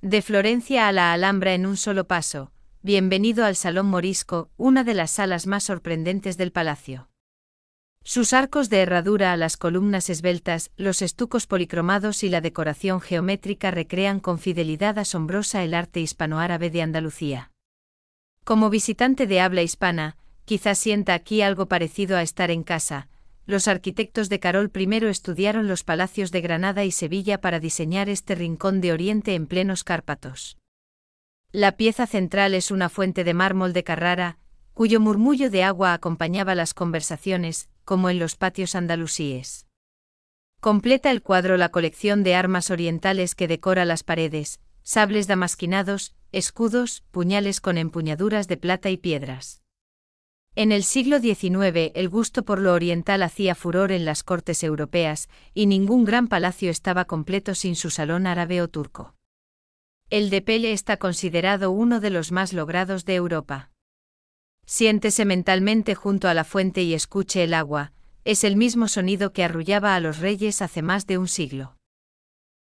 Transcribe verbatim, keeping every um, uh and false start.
De Florencia a la Alhambra en un solo paso. Bienvenido al Salón Morisco, una de las salas más sorprendentes del palacio. Sus arcos de herradura a las columnas esbeltas, los estucos policromados y la decoración geométrica recrean con fidelidad asombrosa el arte hispanoárabe de Andalucía. Como visitante de habla hispana, quizás sienta aquí algo parecido a estar en casa. Los arquitectos de Carol primero estudiaron los palacios de Granada y Sevilla para diseñar este rincón de Oriente en plenos Cárpatos. La pieza central es una fuente de mármol de Carrara, cuyo murmullo de agua acompañaba las conversaciones, como en los patios andalusíes. Completa el cuadro la colección de armas orientales que decora las paredes, sables damasquinados, escudos, puñales con empuñaduras de plata y piedras. En el siglo diecinueve el gusto por lo oriental hacía furor en las cortes europeas, y ningún gran palacio estaba completo sin su salón árabe o turco. El de Pele está considerado uno de los más logrados de Europa. Siéntese mentalmente junto a la fuente y escuche el agua, es el mismo sonido que arrullaba a los reyes hace más de un siglo.